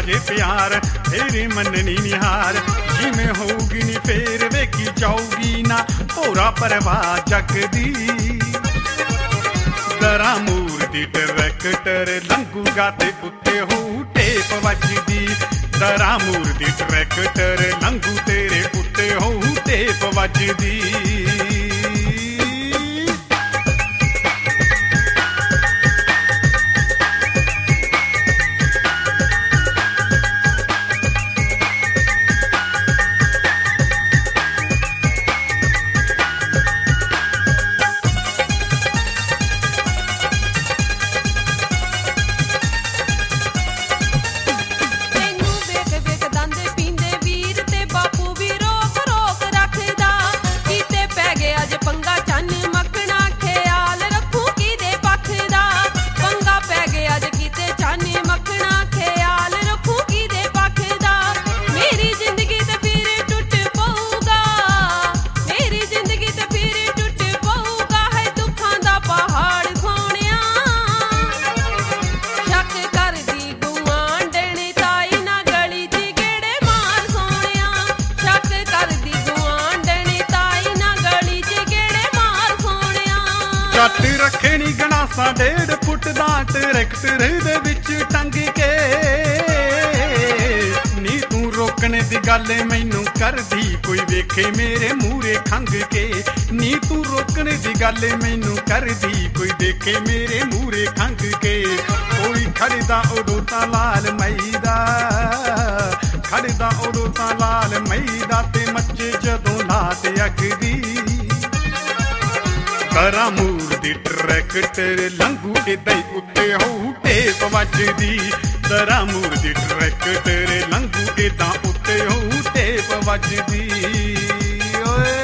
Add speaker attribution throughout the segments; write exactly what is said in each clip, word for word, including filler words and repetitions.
Speaker 1: ਜੇ ਪਿਆਰ ਤੇਰੇ ਮੰਨਣੀ ਨਿਹਾਰ ਜਿਵੇਂ ਹੋਊਗੀ ਨੀ ਫੇਰ ਵੇਖੀ ਜਾਊਗੀ ਨਾ ਭੋਰਾ ਪਰਵਾਹ ਜੱਗ ਦੀ ਦਰਾਂ ਮੂਰ ਦੀ ਟਰੈਕਟਰ ਲੰਘੂਗਾ ਤੇ ਉੱਤੇ ਹੋਊ ਟੇਪ ਵੱਜਦੀ ਦਰਾਂ ਮੂਰ ਦੀ ਟਰੈਕਟਰ ਲੰਘੂ ਤੇਰੇ ਉੱਤੇ ਹੋਊ ਟੇਪ ਵੱਜਦੀ ਕੱਟ ਰੱਖੇ ਨੀ ਗਣਾਸਾਂ ਡੇਢ ਫੁੱਟ ਦਾ ਟਰੈਕਟਰ ਦੇ ਵਿੱਚ ਟੰਗ ਕੇ ਨੀ ਤੂੰ ਰੋਕਣ ਦੀ ਗੱਲ ਮੈਨੂੰ ਕਰਦੀ ਕੋਈ ਵੇਖੇ ਮੇਰੇ ਮੂਹਰੇ ਖੰਗ ਕੇ ਨੀ ਤੂੰ ਰੋਕਣ ਦੀ ਗੱਲ ਮੈਨੂੰ ਕਰਦੀ ਕੋਈ ਦੇਖੇ ਮੇਰੇ ਮੂਹਰੇ ਖੰਗ ਕੇ ਕੋਈ ਖੜਦਾ ਉਦੋਂ ਤਾਂ ਲਾਲ ਮਈਦਾ ਖੜਦਾ ਉਦੋਂ ਤਾਂ ਲਾਲ ਮਈਦਾ ਤੇ ਮੱਚੇ ਜਦੋਂ ਲਾਟ ਅੱਗ ਦੀ ਦਰਾਂ ਮੂਰ ਦੀ ਟਰੈਕਟਰ ਲੰਘੂ ਏਦਾਂ ਹੀ ਉੱਤੇ ਹੋਊ ਟੇਪ ਵੱਜਦੀ ਦਰਾਂ ਮੂਰ ਦੀ ਟਰੈਕਟਰ ਲੰਘੂ ਏਦਾਂ ਉੱਤੇ ਹੋਊ ਟੇਪ ਵੱਜਦੀ ਓਏ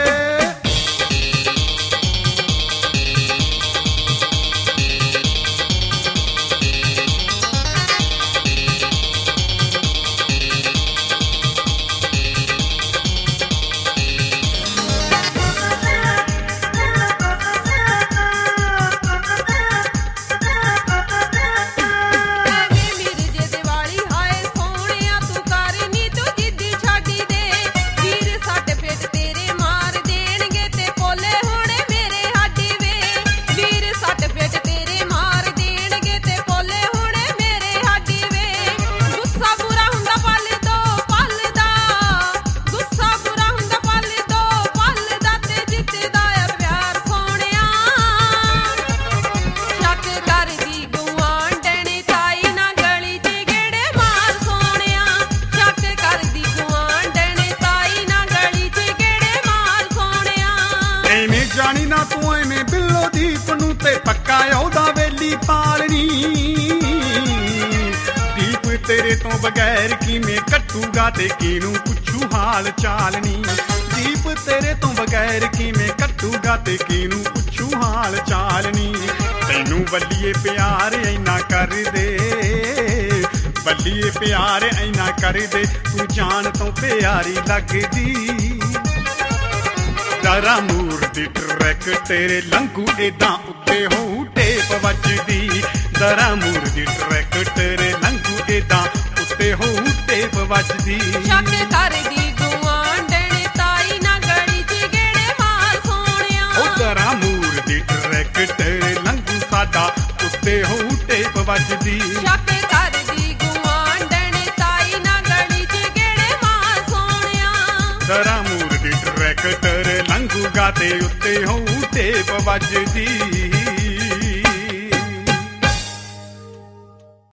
Speaker 1: ਜਾਣੀ ਨਾ ਤੂੰ ਐਵੇਂ ਬਿੱਲੋ ਦੀਪ ਨੂੰ ਤੇ ਪੱਕਾ ਉਹਦਾ ਵੇਲੀ ਪਾਲਣੀ ਦੀਪ ਤੇਰੇ ਤੋਂ ਬਗੈਰ ਕਿਵੇਂ ਕੱਟੂਗਾ ਤੇ ਕਿਹਨੂੰ ਪੁੱਛੂ ਹਾਲ ਚਾਲਨੀ ਦੀਪ ਤੇਰੇ ਤੋਂ ਬਗੈਰ ਕਿਵੇਂ ਕੱਟੂਗਾ ਤੇ ਕਿਹਨੂੰ ਪੁੱਛੂ ਹਾਲ ਚਾਲਨੀ ਤੈਨੂੰ ਬੱਲੀਏ ਪਿਆਰ ਇੰਨਾ ਕਰਦੇ ਬੱਲੀਏ ਪਿਆਰ ਇੰਨਾ ਕਰਦੇ ਤੂੰ ਜਾਨ ਤੋਂ ਪਿਆਰੀ ਲੱਗਦੀ ਦਰਾਂ ਮੂਰ ਦੀ ਟਰੈਕਟਰ ਲੰਘੂ ਏਦਾਂ ਉੱਤੇ ਹੋਊ ਟੇਪ ਵੱਜਦੀ ਦਰਾਂ ਮੂਰ ਦੀ ਟਰੈਕਟਰ ਲੰਘੂ ਏਦਾਂ ਉੱਤੇ ਹੋਊ ਟੇਪ ਵੱਜਦੀ
Speaker 2: ਸ਼ੱਕ ਕਰਦੀ ਗੁਆਂਢਣ ਤਾਈ ਨਾ ਗਲੀ ਚ ਗੇੜੇ ਮਾਰ ਸੋਹਣਿਆ
Speaker 1: ਉਹ ਦਰਾਂ ਮੂਰ ਦੀ ਟਰੈਕਟਰ ਲੰਘੂ ਸਾਡਾ ਉੱਤੇ ਹੋਊ ਟੇਪ ਵੱਜਦੀ
Speaker 2: ਸ਼ੱਕ ਕਰਦੀ ਗੁਆਂਢਣ ਤਾਈ ਨਾ ਗਲੀ ਚ ਗੇੜੇ ਮਾਰ ਸੋਹਣਿਆ
Speaker 1: ਦਰਾਂ ਮੂਰ ਦੀ ਟਰੈਕਟਰ ਲੰਘੂਗਾ ਤੇ ਉੱਤੇ ਹੋਊ ਟੇਪ ਵੱਜਦੀ